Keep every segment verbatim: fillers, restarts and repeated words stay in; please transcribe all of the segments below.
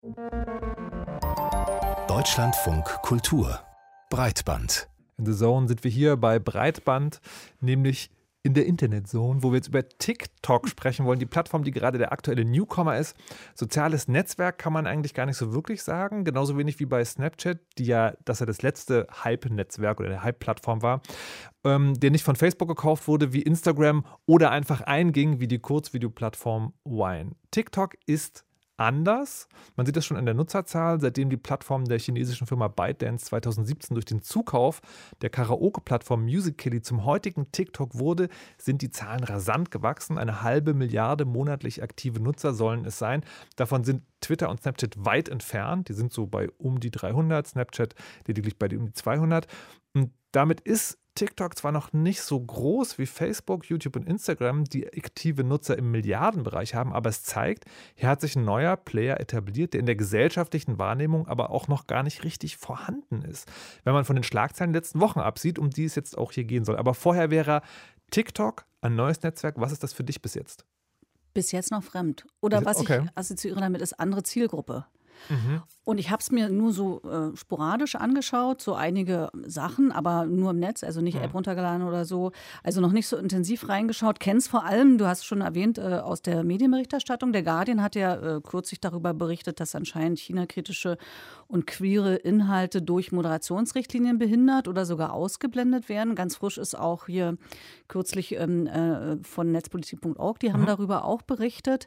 Deutschlandfunk Kultur Breitband. In The Zone sind wir hier bei Breitband, nämlich in der Internetzone, wo wir jetzt über TikTok sprechen wollen, die Plattform, die gerade der aktuelle Newcomer ist. Soziales Netzwerk kann man eigentlich gar nicht so wirklich sagen, genauso wenig wie bei Snapchat, die ja, dass er das letzte Hype-Netzwerk oder eine Hype-Plattform war, ähm, der nicht von Facebook gekauft wurde wie Instagram oder einfach einging wie die Kurzvideoplattform Vine. TikTok ist anders. Man sieht das schon an der Nutzerzahl, seitdem die Plattform der chinesischen Firma ByteDance zweitausendsiebzehn durch den Zukauf der Karaoke-Plattform Musical.ly zum heutigen TikTok wurde, sind die Zahlen rasant gewachsen. Eine halbe Milliarde monatlich aktive Nutzer sollen es sein. Davon sind Twitter und Snapchat weit entfernt. Die sind so bei um die dreihundert, Snapchat lediglich bei um die zweihundert. Und damit ist TikTok zwar noch nicht so groß wie Facebook, YouTube und Instagram, die aktive Nutzer im Milliardenbereich haben, aber es zeigt, hier hat sich ein neuer Player etabliert, der in der gesellschaftlichen Wahrnehmung aber auch noch gar nicht richtig vorhanden ist. Wenn man von den Schlagzeilen der letzten Wochen absieht, um die es jetzt auch hier gehen soll. Aber vorher wäre TikTok ein neues Netzwerk. Was ist das für dich bis jetzt? Bis jetzt noch fremd. Oder was okay. ich assoziiere damit, ist andere Zielgruppe. Mhm. Und ich habe es mir nur so äh, sporadisch angeschaut, so einige Sachen, aber nur im Netz, also nicht mhm. App runtergeladen oder so. Also noch nicht so intensiv reingeschaut. Kenn's vor allem, du hast schon erwähnt, äh, aus der Medienberichterstattung. Der Guardian hat ja äh, kürzlich darüber berichtet, dass anscheinend China-kritische und queere Inhalte durch Moderationsrichtlinien behindert oder sogar ausgeblendet werden. Ganz frisch ist auch hier kürzlich ähm, äh, von netzpolitik punkt org, die haben mhm. darüber auch berichtet.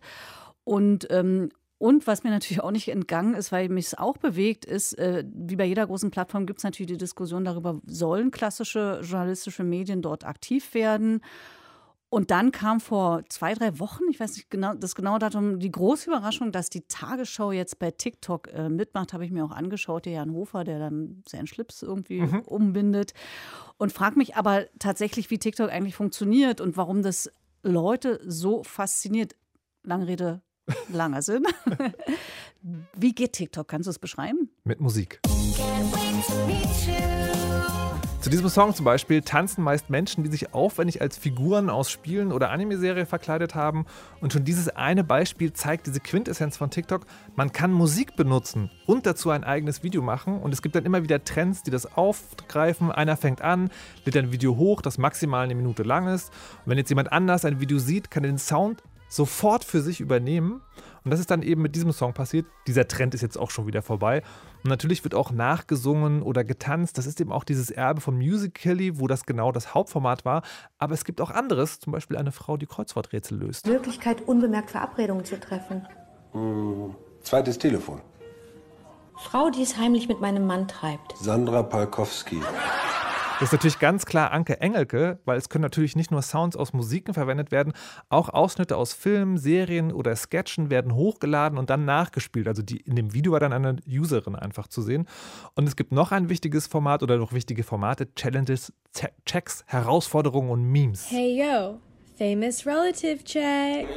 Und ähm, Und was mir natürlich auch nicht entgangen ist, weil mich es auch bewegt, ist, äh, wie bei jeder großen Plattform gibt es natürlich die Diskussion darüber, sollen klassische journalistische Medien dort aktiv werden? Und dann kam vor zwei, drei Wochen, ich weiß nicht genau, das genaue Datum, die große Überraschung, dass die Tagesschau jetzt bei TikTok äh, mitmacht, habe ich mir auch angeschaut, der Jan Hofer, der dann seinen Schlips irgendwie mhm. umbindet. Und frage mich aber tatsächlich, wie TikTok eigentlich funktioniert und warum das Leute so fasziniert. Lange Rede, langer Sinn. Wie geht TikTok? Kannst du es beschreiben? Mit Musik. Zu diesem Song zum Beispiel tanzen meist Menschen, die sich aufwendig als Figuren aus Spielen oder Anime-Serien verkleidet haben. Und schon dieses eine Beispiel zeigt diese Quintessenz von TikTok. Man kann Musik benutzen und dazu ein eigenes Video machen. Und es gibt dann immer wieder Trends, die das aufgreifen. Einer fängt an, lädt ein Video hoch, das maximal eine Minute lang ist. Und wenn jetzt jemand anders ein Video sieht, kann er den Sound sofort für sich übernehmen. Und das ist dann eben mit diesem Song passiert. Dieser Trend ist jetzt auch schon wieder vorbei. Und natürlich wird auch nachgesungen oder getanzt. Das ist eben auch dieses Erbe von Musical.ly, wo das genau das Hauptformat war. Aber es gibt auch anderes, zum Beispiel eine Frau, die Kreuzworträtsel löst. Möglichkeit, unbemerkt Verabredungen zu treffen. Hm, zweites Telefon. Frau, die es heimlich mit meinem Mann treibt. Sandra Palkowski. Das ist natürlich ganz klar Anke Engelke, weil es können natürlich nicht nur Sounds aus Musiken verwendet werden, auch Ausschnitte aus Filmen, Serien oder Sketchen werden hochgeladen und dann nachgespielt. Also die, in dem Video war dann eine Userin einfach zu sehen. Und es gibt noch ein wichtiges Format oder noch wichtige Formate, Challenges, Checks, Herausforderungen und Memes. Hey yo, famous relative check.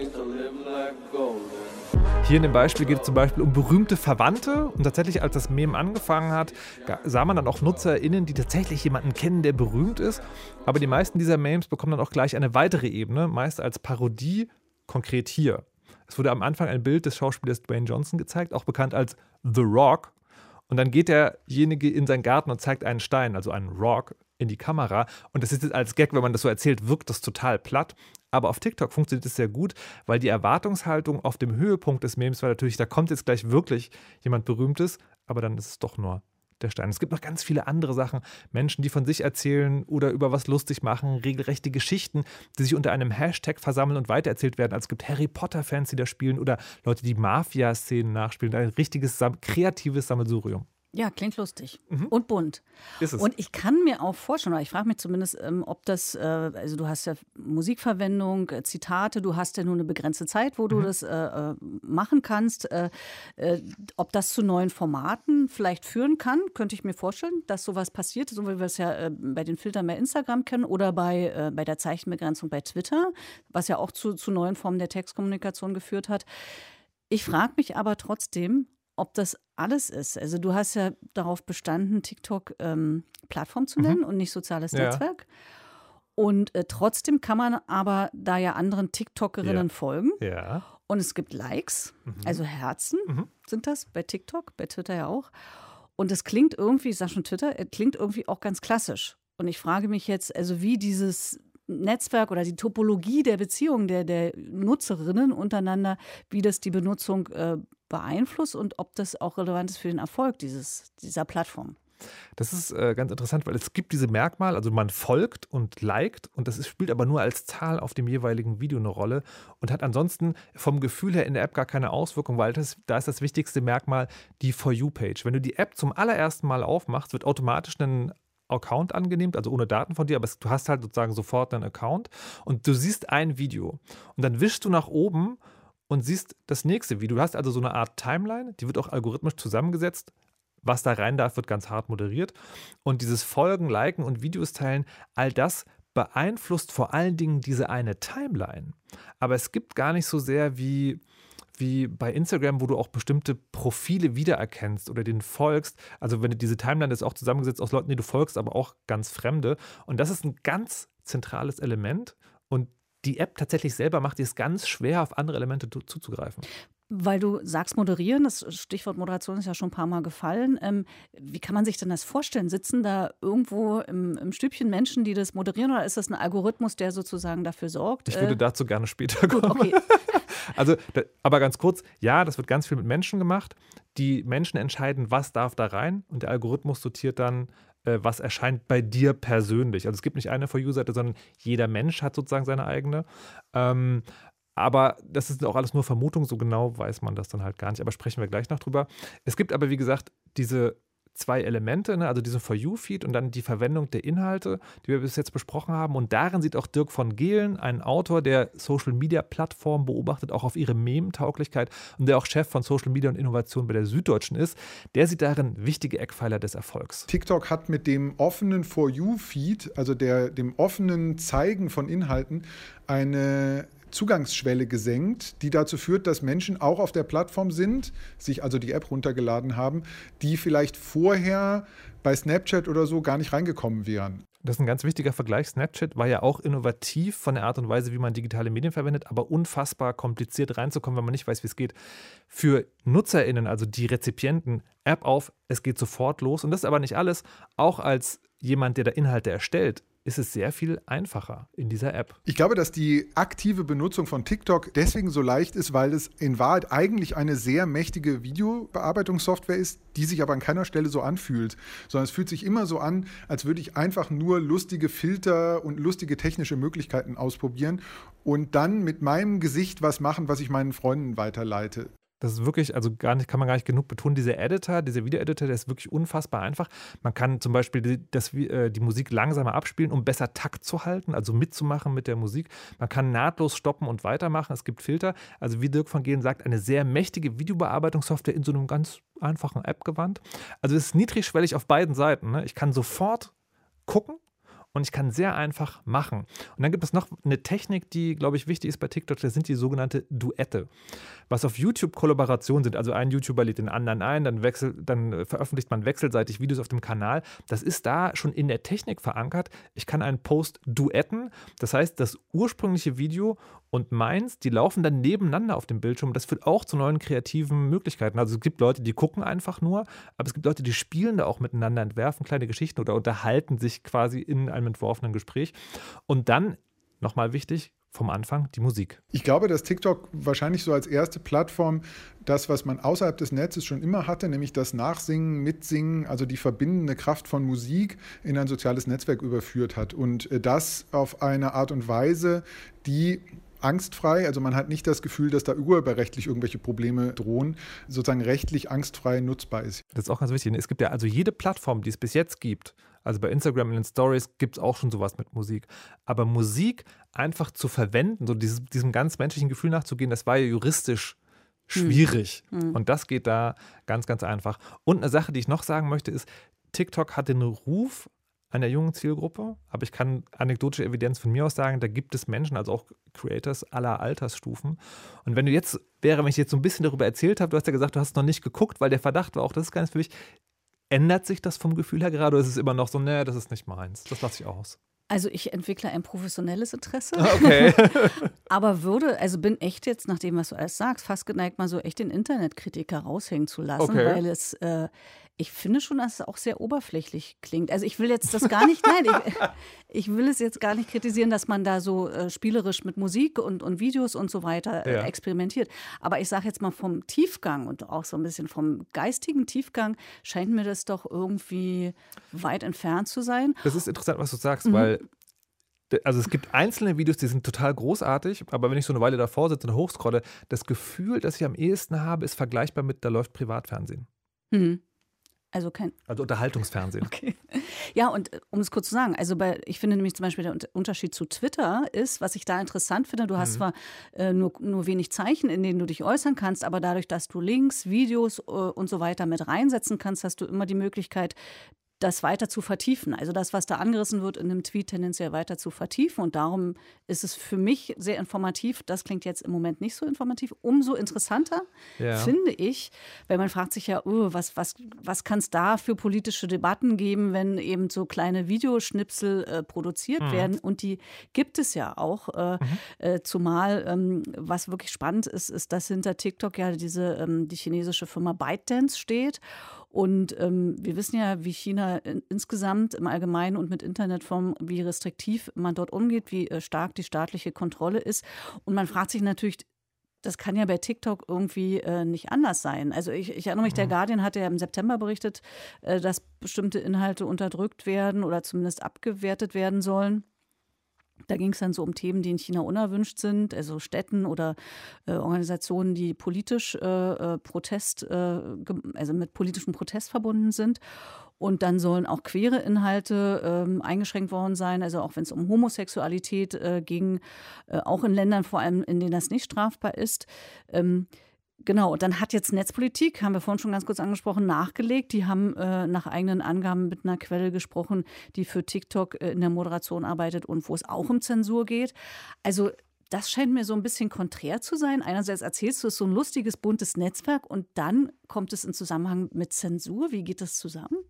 Hier in dem Beispiel geht es zum Beispiel um berühmte Verwandte. Und tatsächlich, als das Meme angefangen hat, sah man dann auch NutzerInnen, die tatsächlich jemanden kennen, der berühmt ist. Aber die meisten dieser Memes bekommen dann auch gleich eine weitere Ebene, meist als Parodie, konkret hier. Es wurde am Anfang ein Bild des Schauspielers Dwayne Johnson gezeigt, auch bekannt als The Rock. Und dann geht derjenige in seinen Garten und zeigt einen Stein, also einen Rock, in die Kamera. Und das ist jetzt als Gag, wenn man das so erzählt, wirkt das total platt. Aber auf TikTok funktioniert es sehr gut, weil die Erwartungshaltung auf dem Höhepunkt des Memes war natürlich, da kommt jetzt gleich wirklich jemand Berühmtes, aber dann ist es doch nur der Stein. Es gibt noch ganz viele andere Sachen. Menschen, die von sich erzählen oder über was lustig machen, regelrechte Geschichten, die sich unter einem Hashtag versammeln und weitererzählt werden. Also es gibt Harry Potter-Fans, die da spielen oder Leute, die Mafia-Szenen nachspielen. Ein richtiges, kreatives Sammelsurium. Ja, klingt lustig Mhm. und bunt. Ist es. Und ich kann mir auch vorstellen, oder ich frage mich zumindest, ähm, ob das, äh, also du hast ja Musikverwendung, äh, Zitate, du hast ja nur eine begrenzte Zeit, wo du Mhm. das äh, äh, machen kannst. Äh, äh, ob das zu neuen Formaten vielleicht führen kann, könnte ich mir vorstellen, dass sowas passiert, so wie wir es ja äh, bei den Filtern bei Instagram kennen oder bei, äh, bei der Zeichenbegrenzung bei Twitter, was ja auch zu, zu neuen Formen der Textkommunikation geführt hat. Ich frage mich aber trotzdem, ob das alles ist. Also du hast ja darauf bestanden, TikTok ähm, Plattform zu nennen mhm. und nicht soziales Ja. Netzwerk. Und äh, trotzdem kann man aber da ja anderen TikTokerinnen Ja. folgen. Ja. Und es gibt Likes, Mhm. also Herzen Mhm. sind das, bei TikTok, bei Twitter ja auch. Und es klingt irgendwie, ich sage schon Twitter, es klingt irgendwie auch ganz klassisch. Und ich frage mich jetzt, also wie dieses Netzwerk oder die Topologie der Beziehungen der, der Nutzerinnen untereinander, wie das die Benutzung äh, beeinflusst und ob das auch relevant ist für den Erfolg dieses, dieser Plattform. Das ist äh, ganz interessant, weil es gibt diese Merkmale, also man folgt und liked und das ist, spielt aber nur als Zahl auf dem jeweiligen Video eine Rolle und hat ansonsten vom Gefühl her in der App gar keine Auswirkung, weil das, da ist das wichtigste Merkmal die For You-Page. Wenn du die App zum allerersten Mal aufmachst, wird automatisch ein Account angenehmt, also ohne Daten von dir, aber es, du hast halt sozusagen sofort einen Account und du siehst ein Video und dann wischst du nach oben und siehst das nächste Video. Du hast also so eine Art Timeline, die wird auch algorithmisch zusammengesetzt. Was da rein darf, wird ganz hart moderiert. Und dieses Folgen, Liken und Videos teilen, all das beeinflusst vor allen Dingen diese eine Timeline. Aber es gibt gar nicht so sehr wie, wie bei Instagram, wo du auch bestimmte Profile wiedererkennst oder denen folgst. Also wenn du diese Timeline ist auch zusammengesetzt aus Leuten, die du folgst, aber auch ganz Fremde. Und das ist ein ganz zentrales Element. Und die App tatsächlich selber macht es ganz schwer, auf andere Elemente zuzugreifen. Weil du sagst moderieren, das Stichwort Moderation ist ja schon ein paar Mal gefallen. Ähm, wie kann man sich denn das vorstellen? Sitzen da irgendwo im, im Stübchen Menschen, die das moderieren oder ist das ein Algorithmus, der sozusagen dafür sorgt? Ich würde äh, dazu gerne später kommen. Gut, okay. Also, da, aber ganz kurz, ja, das wird ganz viel mit Menschen gemacht. Die Menschen entscheiden, was darf da rein und der Algorithmus sortiert dann, äh, was erscheint bei dir persönlich. Also es gibt nicht eine For You-Seite, sondern jeder Mensch hat sozusagen seine eigene. Ähm, Aber das ist auch alles nur Vermutung, so genau weiß man das dann halt gar nicht. Aber sprechen wir gleich noch drüber. Es gibt aber, wie gesagt, diese zwei Elemente, ne? Also diesen For You-Feed und dann die Verwendung der Inhalte, die wir bis jetzt besprochen haben. Und darin sieht auch Dirk von Gehlen, ein Autor, der Social-Media-Plattformen beobachtet, auch auf ihre Memetauglichkeit und der auch Chef von Social Media und Innovation bei der Süddeutschen ist, der sieht darin wichtige Eckpfeiler des Erfolgs. TikTok hat mit dem offenen For You-Feed, also der, dem offenen Zeigen von Inhalten, eine Zugangsschwelle gesenkt, die dazu führt, dass Menschen auch auf der Plattform sind, sich also die App runtergeladen haben, die vielleicht vorher bei Snapchat oder so gar nicht reingekommen wären. Das ist ein ganz wichtiger Vergleich. Snapchat war ja auch innovativ von der Art und Weise, wie man digitale Medien verwendet, aber unfassbar kompliziert reinzukommen, wenn man nicht weiß, wie es geht. Für NutzerInnen, also die Rezipienten, App auf, es geht sofort los. Und das ist aber nicht alles. Auch als jemand, der da Inhalte erstellt, ist es sehr viel einfacher in dieser App. Ich glaube, dass die aktive Benutzung von TikTok deswegen so leicht ist, weil es in Wahrheit eigentlich eine sehr mächtige Videobearbeitungssoftware ist, die sich aber an keiner Stelle so anfühlt, sondern es fühlt sich immer so an, als würde ich einfach nur lustige Filter und lustige technische Möglichkeiten ausprobieren und dann mit meinem Gesicht was machen, was ich meinen Freunden weiterleite. Das ist wirklich, also gar nicht, kann man gar nicht genug betonen, dieser Editor, dieser Video-Editor, der ist wirklich unfassbar einfach. Man kann zum Beispiel die, das, äh, die Musik langsamer abspielen, um besser Takt zu halten, also mitzumachen mit der Musik. Man kann nahtlos stoppen und weitermachen. Es gibt Filter. Also wie Dirk von Gehlen sagt, eine sehr mächtige Videobearbeitungssoftware in so einem ganz einfachen App-Gewand. Also es ist niedrigschwellig auf beiden Seiten. Ne? Ich kann sofort gucken. Und ich kann sehr einfach machen. Und dann gibt es noch eine Technik, die, glaube ich, wichtig ist bei TikTok, das sind die sogenannte Duette. Was auf YouTube Kollaborationen sind, also ein YouTuber lädt den anderen ein, dann, wechselt, dann veröffentlicht man wechselseitig Videos auf dem Kanal. Das ist da schon in der Technik verankert. Ich kann einen Post duetten, das heißt, das ursprüngliche Video und meins, die laufen dann nebeneinander auf dem Bildschirm. Das führt auch zu neuen kreativen Möglichkeiten. Also es gibt Leute, die gucken einfach nur, aber es gibt Leute, die spielen da auch miteinander, entwerfen kleine Geschichten oder unterhalten sich quasi in einem entworfenen Gespräch. Und dann, nochmal wichtig, vom Anfang die Musik. Ich glaube, dass TikTok wahrscheinlich so als erste Plattform das, was man außerhalb des Netzes schon immer hatte, nämlich das Nachsingen, Mitsingen, also die verbindende Kraft von Musik in ein soziales Netzwerk überführt hat. Und das auf eine Art und Weise, die angstfrei, also man hat nicht das Gefühl, dass da urheberrechtlich irgendwelche Probleme drohen, sozusagen rechtlich angstfrei nutzbar ist. Das ist auch ganz wichtig. Es gibt ja also jede Plattform, die es bis jetzt gibt, also bei Instagram in den Stories gibt es auch schon sowas mit Musik. Aber Musik einfach zu verwenden, so dieses, diesem ganz menschlichen Gefühl nachzugehen, das war ja juristisch schwierig. Mhm. Und das geht da ganz, ganz einfach. Und eine Sache, die ich noch sagen möchte, ist, TikTok hat den Ruf einer jungen Zielgruppe, aber ich kann anekdotische Evidenz von mir aus sagen, da gibt es Menschen, also auch Creators aller Altersstufen. Und wenn du jetzt, wäre, wenn ich jetzt so ein bisschen darüber erzählt habe, du hast ja gesagt, du hast noch nicht geguckt, weil der Verdacht war auch, das ist gar nicht für mich. Ändert sich das vom Gefühl her gerade oder ist es immer noch so, nee, das ist nicht meins, das lasse ich aus? Also ich entwickle ein professionelles Interesse, Okay. aber würde, also bin echt jetzt, nach dem, was du alles sagst, fast geneigt, mal so echt den Internetkritiker raushängen zu lassen, Okay. weil es, äh, ich finde schon, dass es auch sehr oberflächlich klingt. Also ich will jetzt das gar nicht, nein, ich, ich will es jetzt gar nicht kritisieren, dass man da so äh, spielerisch mit Musik und, und Videos und so weiter äh, Ja. experimentiert. Aber ich sage jetzt mal vom Tiefgang und auch so ein bisschen vom geistigen Tiefgang scheint mir das doch irgendwie weit entfernt zu sein. Das ist interessant, was du sagst, weil d- also es gibt einzelne Videos, die sind total großartig, aber wenn ich so eine Weile davor sitze und hochscrolle, das Gefühl, das ich am ehesten habe, ist vergleichbar mit, da läuft Privatfernsehen. Hm. Also kein, Also Unterhaltungsfernsehen. okay. Ja, und äh, um es kurz zu sagen, also bei, ich finde nämlich zum Beispiel der Unter- Unterschied zu Twitter ist, was ich da interessant finde, du hast zwar äh, nur, nur wenig Zeichen, in denen du dich äußern kannst, aber dadurch, dass du Links, Videos äh, und so weiter mit reinsetzen kannst, hast du immer die Möglichkeit, das weiter zu vertiefen. Also das, was da angerissen wird, in einem Tweet tendenziell weiter zu vertiefen. Und darum ist es für mich sehr informativ. Das klingt jetzt im Moment nicht so informativ. Umso interessanter Ja. finde ich, weil man fragt sich ja, oh, was, was, was kann es da für politische Debatten geben, wenn eben so kleine Videoschnipsel äh, produziert werden. Und die gibt es ja auch. Äh, äh, zumal, ähm, was wirklich spannend ist, ist, dass hinter TikTok ja diese, ähm, die chinesische Firma ByteDance steht. Und ähm, wir wissen ja, wie China in, insgesamt im Allgemeinen und mit Internetformen, wie restriktiv man dort umgeht, wie äh, stark die staatliche Kontrolle ist. Und man fragt sich natürlich, das kann ja bei TikTok irgendwie äh, nicht anders sein. Also ich, ich erinnere mich, der Guardian hatte ja im September berichtet, äh, dass bestimmte Inhalte unterdrückt werden oder zumindest abgewertet werden sollen. Da ging es dann so um Themen, die in China unerwünscht sind, also Städten oder äh, Organisationen, die politisch äh, äh, Protest, äh, gem- also mit politischem Protest verbunden sind. Und dann sollen auch queere Inhalte ähm, eingeschränkt worden sein, also auch wenn es um Homosexualität äh, ging, äh, auch in Ländern vor allem, in denen das nicht strafbar ist. Ähm, Genau, und dann hat jetzt Netzpolitik, haben wir vorhin schon ganz kurz angesprochen, nachgelegt. Die haben äh, nach eigenen Angaben mit einer Quelle gesprochen, die für TikTok äh, in der Moderation arbeitet und wo es auch um Zensur geht. Also das scheint mir so ein bisschen konträr zu sein. Einerseits erzählst du, es ist so ein lustiges, buntes Netzwerk und dann kommt es in Zusammenhang mit Zensur. Wie geht das zusammen?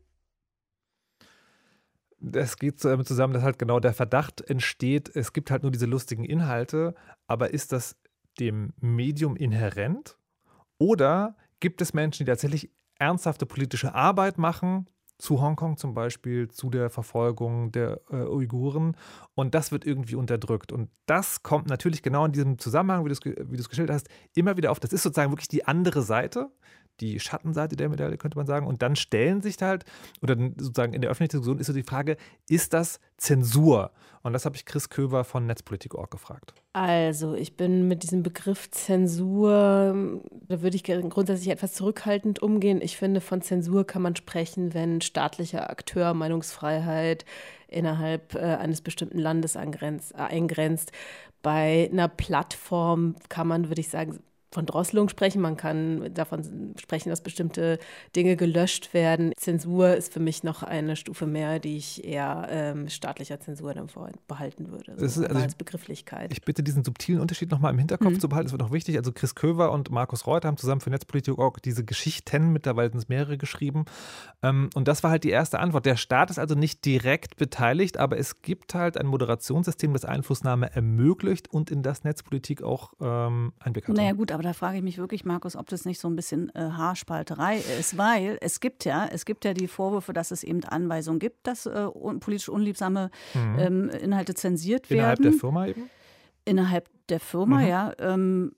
Das geht damit zusammen, dass halt genau der Verdacht entsteht, es gibt halt nur diese lustigen Inhalte, aber ist das dem Medium inhärent? Oder gibt es Menschen, die tatsächlich ernsthafte politische Arbeit machen, zu Hongkong zum Beispiel, zu der Verfolgung der äh, Uiguren, und das wird irgendwie unterdrückt. Und das kommt natürlich genau in diesem Zusammenhang, wie du es ge- wie du es geschildert hast, immer wieder auf. Das ist sozusagen wirklich die andere Seite, die Schattenseite der Medaille, könnte man sagen. Und dann stellen sich halt, oder sozusagen in der öffentlichen Diskussion ist so die Frage, ist das Zensur? Und das habe ich Chris Köver von Netzpolitik Punkt org gefragt. Also, ich bin mit diesem Begriff Zensur, da würde ich grundsätzlich etwas zurückhaltend umgehen. Ich finde, von Zensur kann man sprechen, wenn staatlicher Akteur Meinungsfreiheit innerhalb äh, eines bestimmten Landes angrenzt, äh, eingrenzt. Bei einer Plattform kann man, würde ich sagen, von Drosselung sprechen. Man kann davon sprechen, dass bestimmte Dinge gelöscht werden. Zensur ist für mich noch eine Stufe mehr, die ich eher ähm, staatlicher Zensur dann behalten würde. Das ist So, also als Begrifflichkeit. Ich bitte, diesen subtilen Unterschied nochmal im Hinterkopf Mhm. zu behalten. Das wird noch wichtig. Also Chris Köver und Markus Reuter haben zusammen für Netzpolitik Punkt org diese Geschichten, mittlerweile sind es mehrere, geschrieben. Ähm, Und das war halt die erste Antwort. Der Staat ist also nicht direkt beteiligt, aber es gibt halt ein Moderationssystem, das Einflussnahme ermöglicht und in das Netzpolitik auch ähm, Einblick hat. Naja gut, aber da frage ich mich wirklich, Markus, ob das nicht so ein bisschen äh, Haarspalterei ist, weil es gibt ja, es gibt ja die Vorwürfe, dass es eben Anweisungen gibt, dass äh, un politisch unliebsame Mhm. ähm, Inhalte zensiert Innerhalb werden. der Firma eben? Innerhalb der Firma, Mhm. ja. Ähm,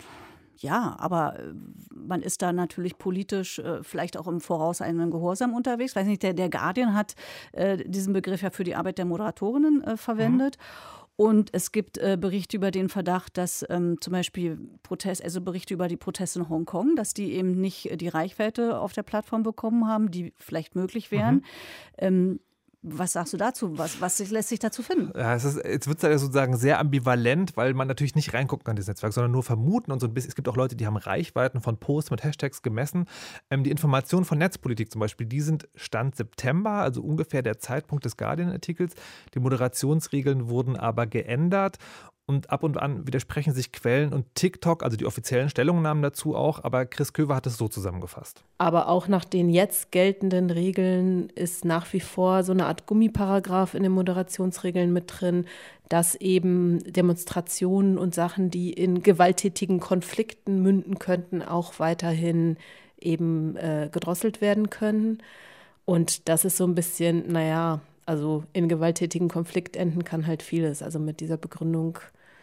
ja, aber äh, man ist da natürlich politisch äh, vielleicht auch im vorauseilenden Gehorsam unterwegs. Weiß nicht, der, der Guardian hat äh, diesen Begriff ja für die Arbeit der Moderatorinnen äh, verwendet. Und es gibt äh, Berichte über den Verdacht, dass ähm, zum Beispiel Protest, also Berichte über die Proteste in Hongkong, dass die eben nicht äh, die Reichweite auf der Plattform bekommen haben, die vielleicht möglich wären. Mhm. Ähm, was sagst du dazu? Was, was lässt sich dazu finden? Ja, es ist, jetzt wird es ja sozusagen sehr ambivalent, weil man natürlich nicht reingucken kann in das Netzwerk, sondern nur vermuten und so ein bisschen. Es gibt auch Leute, die haben Reichweiten von Posts mit Hashtags gemessen. Ähm, die Informationen von Netzpolitik zum Beispiel, die sind Stand September, also ungefähr der Zeitpunkt des Guardian-Artikels. Die Moderationsregeln wurden aber geändert und ab und an widersprechen sich Quellen und TikTok, also die offiziellen Stellungnahmen dazu auch, aber Chris Köver hat es so zusammengefasst. Aber auch nach den jetzt geltenden Regeln ist nach wie vor so eine Art Gummiparagraph in den Moderationsregeln mit drin, dass eben Demonstrationen und Sachen, die in gewalttätigen Konflikten münden könnten, auch weiterhin eben äh, gedrosselt werden können. Und das ist so ein bisschen, naja, also in gewalttätigen Konflikt enden kann halt vieles. Also mit dieser Begründung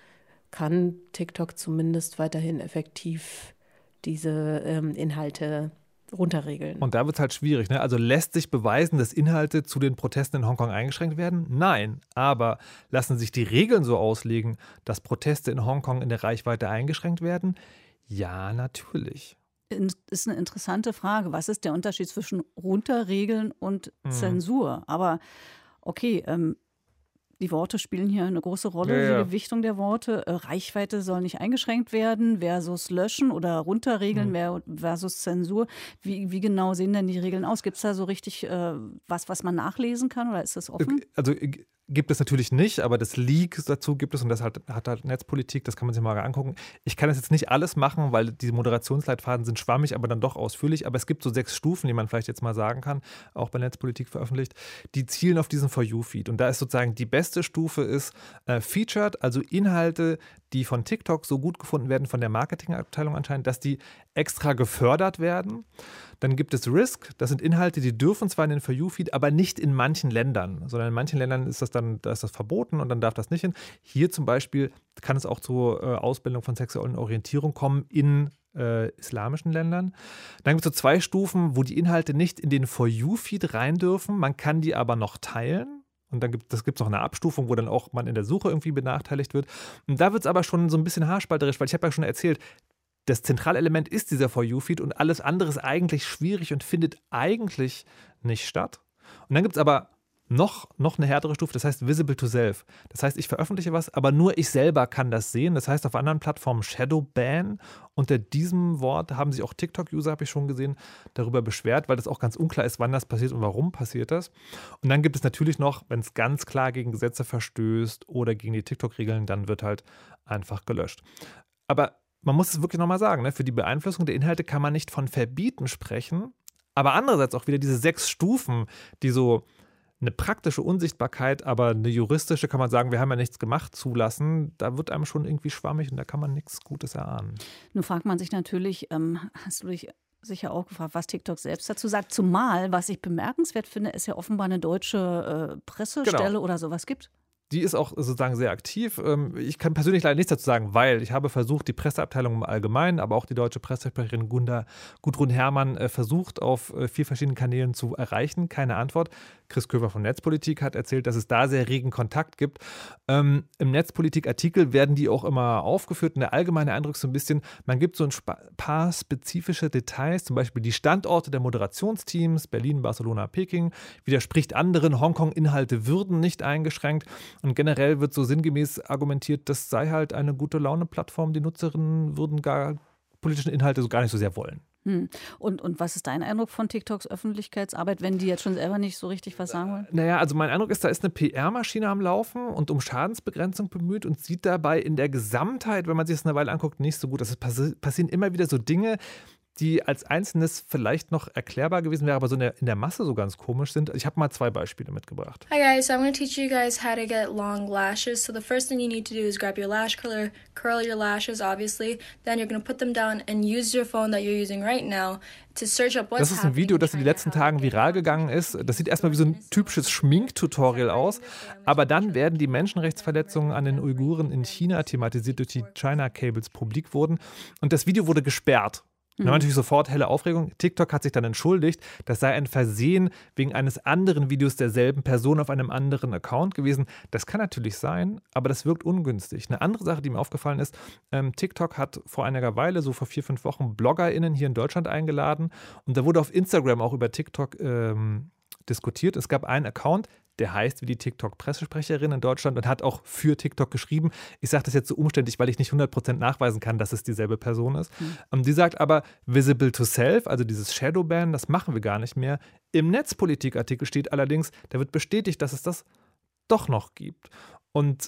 kann TikTok zumindest weiterhin effektiv diese ähm, Inhalte runterregeln. Und da wird es halt schwierig. Ne? Also lässt sich beweisen, dass Inhalte zu den Protesten in Hongkong eingeschränkt werden? Nein. Aber lassen sich die Regeln so auslegen, dass Proteste in Hongkong in der Reichweite eingeschränkt werden? Ja, natürlich. Ist eine interessante Frage. Was ist der Unterschied zwischen runterregeln und mhm. Zensur? Aber okay, ähm, die Worte spielen hier eine große Rolle, ja, ja. die Gewichtung der Worte. Äh, Reichweite soll nicht eingeschränkt werden versus löschen oder runterregeln mhm. versus Zensur. Wie, wie genau sehen denn die Regeln aus? Gibt es da so richtig äh, was, was man nachlesen kann oder ist das offen? Also gibt es natürlich nicht, aber das Leak dazu gibt es und das hat, hat halt Netzpolitik, das kann man sich mal angucken. Ich kann das jetzt nicht alles machen, weil die Moderationsleitfaden sind schwammig, aber dann doch ausführlich. Aber es gibt so sechs Stufen, die man vielleicht jetzt mal sagen kann, auch bei Netzpolitik veröffentlicht, die zielen auf diesen For You-Feed. Und da ist sozusagen die beste Stufe ist äh, Featured, also Inhalte, die von TikTok so gut gefunden werden, von der Marketingabteilung anscheinend, dass die extra gefördert werden. Dann gibt es Risk, das sind Inhalte, die dürfen zwar in den For You-Feed, aber nicht in manchen Ländern, sondern in manchen Ländern ist das dann, da ist das verboten und dann darf das nicht hin. Hier zum Beispiel kann es auch zur äh, Ausbildung von sexuellen Orientierung kommen in äh, islamischen Ländern. Dann gibt es so zwei Stufen, wo die Inhalte nicht in den For You-Feed rein dürfen, man kann die aber noch teilen. Und dann gibt es noch eine Abstufung, wo dann auch man in der Suche irgendwie benachteiligt wird. Und da wird es aber schon so ein bisschen haarspalterisch, weil ich habe ja schon erzählt, das zentrale Element ist dieser For You-Feed und alles andere ist eigentlich schwierig und findet eigentlich nicht statt. Und dann gibt es aber noch, noch eine härtere Stufe, das heißt Visible to Self. Das heißt, ich veröffentliche was, aber nur ich selber kann das sehen. Das heißt, auf anderen Plattformen Shadow Ban. Unter diesem Wort haben sich auch TikTok-User, habe ich schon gesehen, darüber beschwert, weil das auch ganz unklar ist, wann das passiert und warum passiert das. Und dann gibt es natürlich noch, wenn es ganz klar gegen Gesetze verstößt oder gegen die TikTok-Regeln, dann wird halt einfach gelöscht. Aber man muss es wirklich nochmal sagen, ne? Für die Beeinflussung der Inhalte kann man nicht von Verbieten sprechen, aber andererseits auch wieder diese sechs Stufen, die so eine praktische Unsichtbarkeit, aber eine juristische, kann man sagen, wir haben ja nichts gemacht, zulassen, da wird einem schon irgendwie schwammig und da kann man nichts Gutes erahnen. Nun fragt man sich natürlich, ähm, hast du dich sicher auch gefragt, was TikTok selbst dazu sagt, zumal, was ich bemerkenswert finde, ist ja offenbar eine deutsche äh, Pressestelle genau. oder sowas gibt. Die ist auch sozusagen sehr aktiv. Ich kann persönlich leider nichts dazu sagen, weil ich habe versucht, die Presseabteilung im Allgemeinen, aber auch die deutsche Pressesprecherin Gunda, Gudrun Herrmann versucht, auf vier verschiedenen Kanälen zu erreichen. Keine Antwort. Chris Köver von Netzpolitik hat erzählt, dass es da sehr regen Kontakt gibt. Ähm, Im Netzpolitik-Artikel werden die auch immer aufgeführt. Und der allgemeine Eindruck ist so ein bisschen, man gibt so ein paar spezifische Details, zum Beispiel die Standorte der Moderationsteams, Berlin, Barcelona, Peking, widerspricht anderen, Hongkong-Inhalte würden nicht eingeschränkt. Und generell wird so sinngemäß argumentiert, das sei halt eine gute Laune-Plattform. Die Nutzerinnen würden gar politischen Inhalte so gar nicht so sehr wollen. Hm. Und, und was ist dein Eindruck von TikToks Öffentlichkeitsarbeit, wenn die jetzt schon selber nicht so richtig was sagen wollen? Naja, also mein Eindruck ist, da ist eine P R-Maschine am Laufen und um Schadensbegrenzung bemüht und sieht dabei in der Gesamtheit, wenn man sich das eine Weile anguckt, nicht so gut. Es passi- passieren immer wieder so Dinge, die als Einzelnes vielleicht noch erklärbar gewesen wäre, aber so in der, in der Masse so ganz komisch sind. Ich habe mal zwei Beispiele mitgebracht. Hi guys, so I'm going to teach you guys how to get long lashes. So the first thing you need to do is grab your lash curler, curl your lashes obviously, then you're going to put them down and use your phone that you're using right now to search up what's happening. Das ist ein Video, das in den letzten Tagen viral gegangen ist. Das sieht erstmal wie so ein typisches Schminktutorial aus, aber dann werden die Menschenrechtsverletzungen an den Uiguren in China thematisiert, durch die China Cables publik wurden und das Video wurde gesperrt. Da war natürlich sofort helle Aufregung. TikTok hat sich dann entschuldigt, das sei ein Versehen wegen eines anderen Videos derselben Person auf einem anderen Account gewesen. Das kann natürlich sein, aber das wirkt ungünstig. Eine andere Sache, die mir aufgefallen ist, ähm, TikTok hat vor einiger Weile, so vor vier, fünf Wochen, BloggerInnen hier in Deutschland eingeladen und da wurde auf Instagram auch über TikTok ähm, diskutiert. Es gab einen Account, der heißt wie die TikTok-Pressesprecherin in Deutschland und hat auch für TikTok geschrieben. Ich sage das jetzt so umständlich, weil ich nicht hundert Prozent nachweisen kann, dass es dieselbe Person ist. Mhm. Und die sagt aber, Visible to Self, also dieses Shadowban, das machen wir gar nicht mehr. Im Netzpolitik-Artikel steht allerdings, da wird bestätigt, dass es das doch noch gibt. Und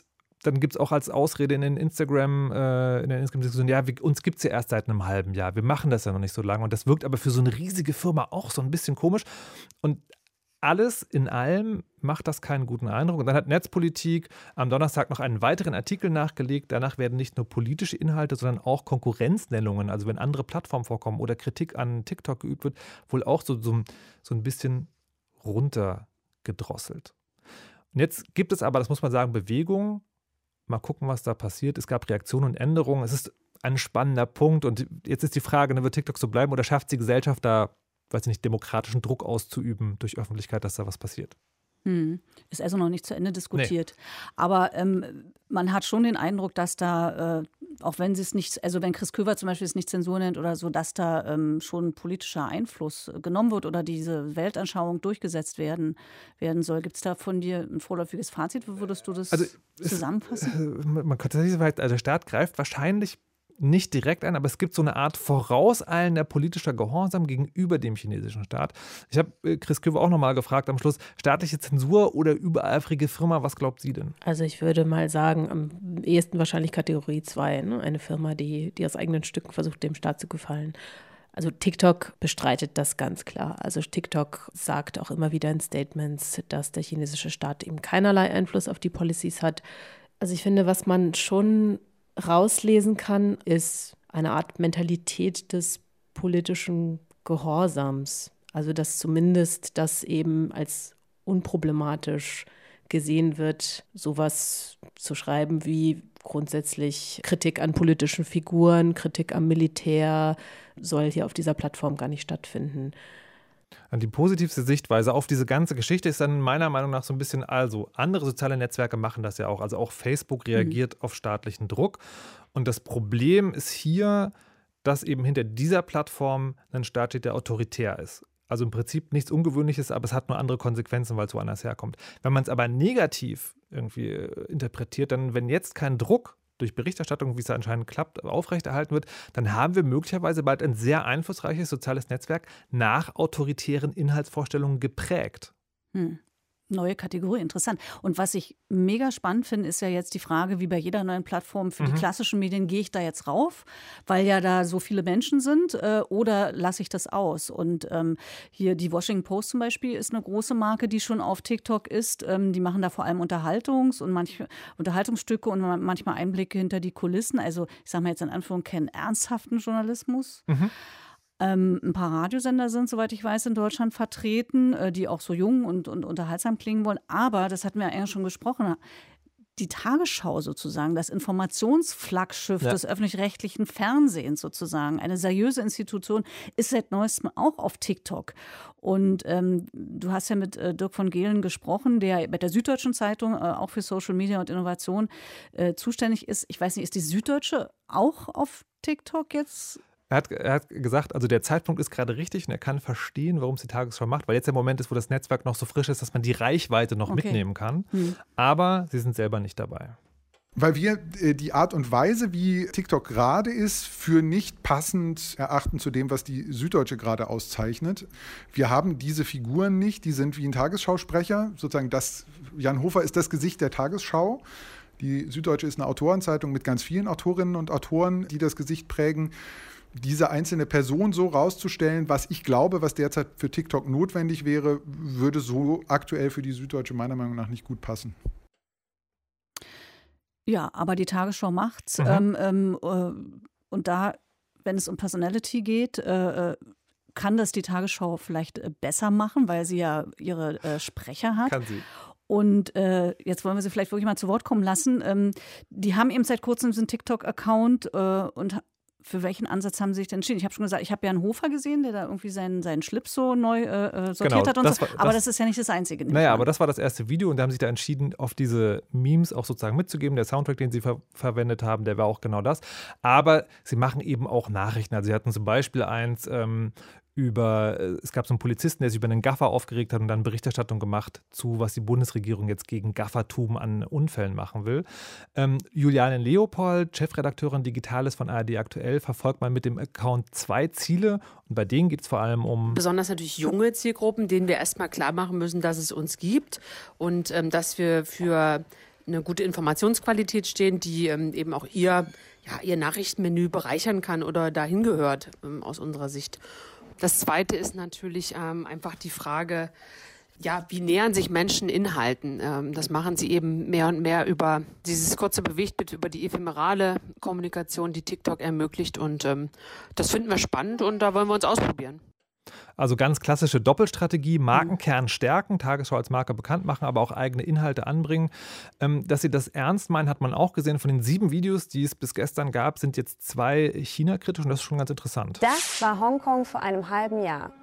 dann gibt es auch als Ausrede in den Instagram, äh, in der Instagram-Diskussion, ja, wir, uns gibt es ja erst seit einem halben Jahr. Wir machen das ja noch nicht so lange. Und das wirkt aber für so eine riesige Firma auch so ein bisschen komisch. Und alles in allem macht das keinen guten Eindruck. Und dann hat Netzpolitik am Donnerstag noch einen weiteren Artikel nachgelegt. Danach werden nicht nur politische Inhalte, sondern auch Konkurrenznennungen, also wenn andere Plattformen vorkommen oder Kritik an TikTok geübt wird, wohl auch so, so, so ein bisschen runtergedrosselt. Und jetzt gibt es aber, das muss man sagen, Bewegung. Mal gucken, was da passiert. Es gab Reaktionen und Änderungen. Es ist ein spannender Punkt. Und jetzt ist die Frage, wird TikTok so bleiben oder schafft die Gesellschaft da, weiß ich nicht, demokratischen Druck auszuüben durch Öffentlichkeit, dass da was passiert? Hm. Ist also noch nicht zu Ende diskutiert. Nee. Aber ähm, man hat schon den Eindruck, dass da, äh, auch wenn sie es nicht, also wenn Chris Köver zum Beispiel es nicht Zensur nennt oder so, dass da ähm, schon politischer Einfluss genommen wird oder diese Weltanschauung durchgesetzt werden, werden soll. Gibt es da von dir ein vorläufiges Fazit? Wie würdest du das also, zusammenfassen? Es, man könnte tatsächlich sagen, also der Staat greift wahrscheinlich nicht direkt ein, aber es gibt so eine Art vorauseilender politischer Gehorsam gegenüber dem chinesischen Staat. Ich habe Chris Köver auch nochmal gefragt am Schluss, staatliche Zensur oder übereifrige Firma, was glaubt sie denn? Also ich würde mal sagen, am ehesten wahrscheinlich Kategorie zwei, ne? Eine Firma, die, die aus eigenen Stücken versucht, dem Staat zu gefallen. Also TikTok bestreitet das ganz klar. Also TikTok sagt auch immer wieder in Statements, dass der chinesische Staat eben keinerlei Einfluss auf die Policies hat. Also ich finde, was man schon rauslesen kann, ist eine Art Mentalität des politischen Gehorsams. Also dass zumindest das eben als unproblematisch gesehen wird, sowas zu schreiben wie grundsätzlich Kritik an politischen Figuren, Kritik am Militär soll hier auf dieser Plattform gar nicht stattfinden. Die positivste Sichtweise auf diese ganze Geschichte ist dann meiner Meinung nach so ein bisschen, also andere soziale Netzwerke machen das ja auch. Also auch Facebook reagiert mhm. auf staatlichen Druck. Und das Problem ist hier, dass eben hinter dieser Plattform ein Staat steht, der autoritär ist. Also im Prinzip nichts Ungewöhnliches, aber es hat nur andere Konsequenzen, weil es woanders herkommt. Wenn man es aber negativ irgendwie interpretiert, dann, wenn jetzt kein Druck durch Berichterstattung, wie es anscheinend klappt, aufrechterhalten wird, dann haben wir möglicherweise bald ein sehr einflussreiches soziales Netzwerk nach autoritären Inhaltsvorstellungen geprägt. Hm. Neue Kategorie, interessant. Und was ich mega spannend finde, ist ja jetzt die Frage, wie bei jeder neuen Plattform für mhm. die klassischen Medien, gehe ich da jetzt rauf, weil ja da so viele Menschen sind, äh, oder lasse ich das aus? Und ähm, hier die Washington Post zum Beispiel ist eine große Marke, die schon auf TikTok ist. Ähm, die machen da vor allem Unterhaltungs- und manche Unterhaltungsstücke und manchmal Einblicke hinter die Kulissen. Also ich sage mal jetzt in Anführung, keinen ernsthaften Journalismus. Mhm. Ähm, ein paar Radiosender sind, soweit ich weiß, in Deutschland vertreten, äh, die auch so jung und, und unterhaltsam klingen wollen. Aber, das hatten wir ja eigentlich schon gesprochen, die Tagesschau sozusagen, das Informationsflaggschiff ja. des öffentlich-rechtlichen Fernsehens sozusagen, eine seriöse Institution, ist seit neuestem auch auf TikTok. Und ähm, du hast ja mit äh, Dirk von Gehlen gesprochen, der bei der Süddeutschen Zeitung äh, auch für Social Media und Innovation äh, zuständig ist. Ich weiß nicht, ist die Süddeutsche auch auf TikTok jetzt? Er hat, er hat gesagt, also der Zeitpunkt ist gerade richtig und er kann verstehen, warum es die Tagesschau macht, weil jetzt der Moment ist, wo das Netzwerk noch so frisch ist, dass man die Reichweite noch okay. mitnehmen kann. Hm. Aber sie sind selber nicht dabei. Weil wir äh, die Art und Weise, wie TikTok gerade ist, für nicht passend erachten zu dem, was die Süddeutsche gerade auszeichnet. Wir haben diese Figuren nicht, die sind wie ein Tagesschausprecher. Sozusagen das, Jan Hofer ist das Gesicht der Tagesschau. Die Süddeutsche ist eine Autorenzeitung mit ganz vielen Autorinnen und Autoren, die das Gesicht prägen. Diese einzelne Person so rauszustellen, was ich glaube, was derzeit für TikTok notwendig wäre, würde so aktuell für die Süddeutsche meiner Meinung nach nicht gut passen. Ja, aber die Tagesschau macht's. Mhm. Ähm, ähm, äh, und da, wenn es um Personality geht, äh, kann das die Tagesschau vielleicht äh, besser machen, weil sie ja ihre äh, Sprecher hat. Kann sie. Und äh, jetzt wollen wir sie vielleicht wirklich mal zu Wort kommen lassen. Ähm, die haben eben seit kurzem diesen TikTok-Account äh, und für welchen Ansatz haben Sie sich denn entschieden? Ich habe schon gesagt, ich habe Jan Hofer gesehen, der da irgendwie seinen, seinen Schlips so neu äh, sortiert genau, hat und so. War, aber das, das ist ja nicht das Einzige. Naja, aber das war das erste Video und da haben sich da entschieden, auf diese Memes auch sozusagen mitzugeben. Der Soundtrack, den sie ver- verwendet haben, der war auch genau das. Aber sie machen eben auch Nachrichten. Also sie hatten zum Beispiel eins ähm, über, es gab so einen Polizisten, der sich über einen Gaffer aufgeregt hat und dann Berichterstattung gemacht zu, was die Bundesregierung jetzt gegen Gaffertum an Unfällen machen will. Ähm, Juliane Leopold, Chefredakteurin Digitales von A R D Aktuell, verfolgt man mit dem Account zwei Ziele und bei denen geht es vor allem um... Besonders natürlich junge Zielgruppen, denen wir erstmal klar machen müssen, dass es uns gibt und ähm, dass wir für eine gute Informationsqualität stehen, die ähm, eben auch ihr, ja, ihr Nachrichtenmenü bereichern kann oder dahin gehört, ähm, aus unserer Sicht. Das Zweite ist natürlich ähm, einfach die Frage, ja, wie nähern sich Menschen Inhalten? Ähm, das machen sie eben mehr und mehr über dieses kurze Bewegtbild, über die ephemerale Kommunikation, die TikTok ermöglicht. Und ähm, das finden wir spannend und da wollen wir uns ausprobieren. Also ganz klassische Doppelstrategie, Markenkern stärken, Tagesschau als Marke bekannt machen, aber auch eigene Inhalte anbringen. Ähm, dass sie das ernst meinen, hat man auch gesehen. Von den sieben Videos, die es bis gestern gab, sind jetzt zwei China-kritisch und das ist schon ganz interessant. Das war Hongkong vor einem halben Jahr.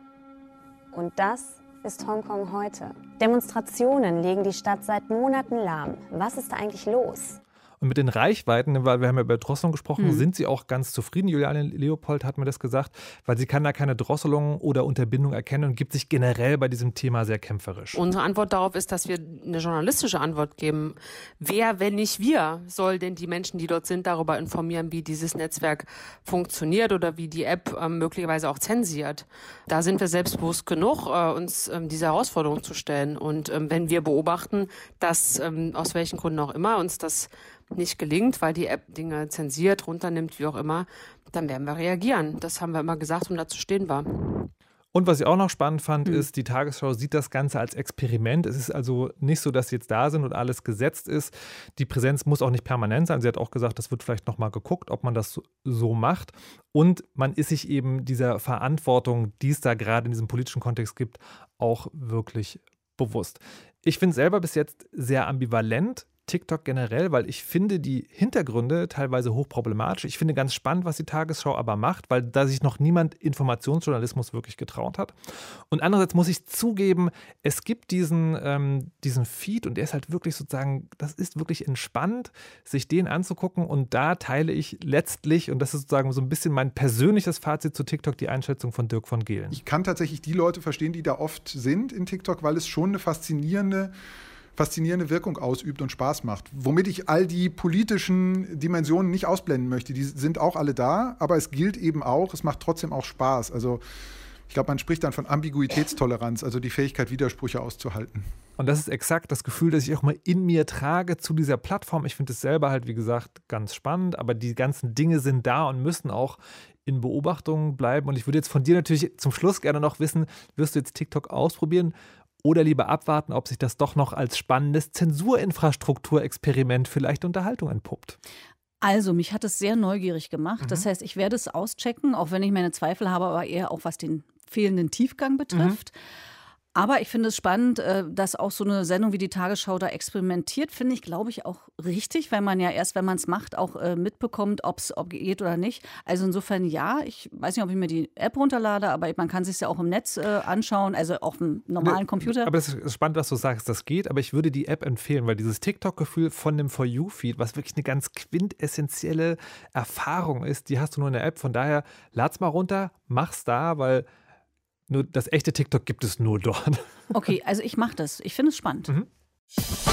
Und das ist Hongkong heute. Demonstrationen legen die Stadt seit Monaten lahm. Was ist da eigentlich los? Und mit den Reichweiten, weil wir haben ja über Drosselung gesprochen, Mhm. sind sie auch ganz zufrieden. Juliane Leopold hat mir das gesagt, weil sie kann da keine Drosselung oder Unterbindung erkennen und gibt sich generell bei diesem Thema sehr kämpferisch. Unsere Antwort darauf ist, dass wir eine journalistische Antwort geben. Wer, wenn nicht wir, soll denn die Menschen, die dort sind, darüber informieren, wie dieses Netzwerk funktioniert oder wie die App ähm, möglicherweise auch zensiert? Da sind wir selbstbewusst genug, äh, uns ähm, diese Herausforderung zu stellen. Und ähm, wenn wir beobachten, dass ähm, aus welchen Gründen auch immer uns das nicht gelingt, weil die App Dinge zensiert, runternimmt, wie auch immer, dann werden wir reagieren. Das haben wir immer gesagt und dazu stehen wir. Und was ich auch noch spannend fand, Mhm. ist, die Tagesschau sieht das Ganze als Experiment. Es ist also nicht so, dass sie jetzt da sind und alles gesetzt ist. Die Präsenz muss auch nicht permanent sein. Sie hat auch gesagt, das wird vielleicht nochmal geguckt, ob man das so, so macht. Und man ist sich eben dieser Verantwortung, die es da gerade in diesem politischen Kontext gibt, auch wirklich bewusst. Ich finde es selber bis jetzt sehr ambivalent. TikTok generell, weil ich finde die Hintergründe teilweise hochproblematisch. Ich finde ganz spannend, was die Tagesschau aber macht, weil da sich noch niemand Informationsjournalismus wirklich getraut hat. Und andererseits muss ich zugeben, es gibt diesen, ähm, diesen Feed und der ist halt wirklich sozusagen, das ist wirklich entspannt, sich den anzugucken und da teile ich letztlich, und das ist sozusagen so ein bisschen mein persönliches Fazit zu TikTok, die Einschätzung von Dirk von Gehlen. Ich kann tatsächlich die Leute verstehen, die da oft sind in TikTok, weil es schon eine faszinierende faszinierende Wirkung ausübt und Spaß macht. Womit ich all die politischen Dimensionen nicht ausblenden möchte. Die sind auch alle da, aber es gilt eben auch, es macht trotzdem auch Spaß. Also ich glaube, man spricht dann von Ambiguitätstoleranz, also die Fähigkeit, Widersprüche auszuhalten. Und das ist exakt das Gefühl, das ich auch mal in mir trage zu dieser Plattform. Ich finde es selber halt, wie gesagt, ganz spannend, aber die ganzen Dinge sind da und müssen auch in Beobachtung bleiben. Und ich würde jetzt von dir natürlich zum Schluss gerne noch wissen, wirst du jetzt TikTok ausprobieren? Oder lieber abwarten, ob sich das doch noch als spannendes Zensurinfrastrukturexperiment vielleicht Unterhaltung entpuppt? Also, mich hat es sehr neugierig gemacht. Mhm. Das heißt, ich werde es auschecken, auch wenn ich meine Zweifel habe, aber eher auch was den fehlenden Tiefgang betrifft. Mhm. Aber ich finde es spannend, dass auch so eine Sendung wie die Tagesschau da experimentiert, finde ich, glaube ich, auch richtig, weil man ja erst, wenn man es macht, auch mitbekommt, ob es geht oder nicht. Also insofern ja, ich weiß nicht, ob ich mir die App runterlade, aber man kann es sich ja auch im Netz anschauen, also auf dem normalen Computer. Aber es ist spannend, was du sagst, das geht, aber ich würde die App empfehlen, weil dieses TikTok-Gefühl von dem For You-Feed, was wirklich eine ganz quintessentielle Erfahrung ist, die hast du nur in der App. Von daher, lad's mal runter, mach's da, weil nur das echte TikTok gibt es nur dort. Okay, also ich mache das. Ich finde es spannend. Mhm.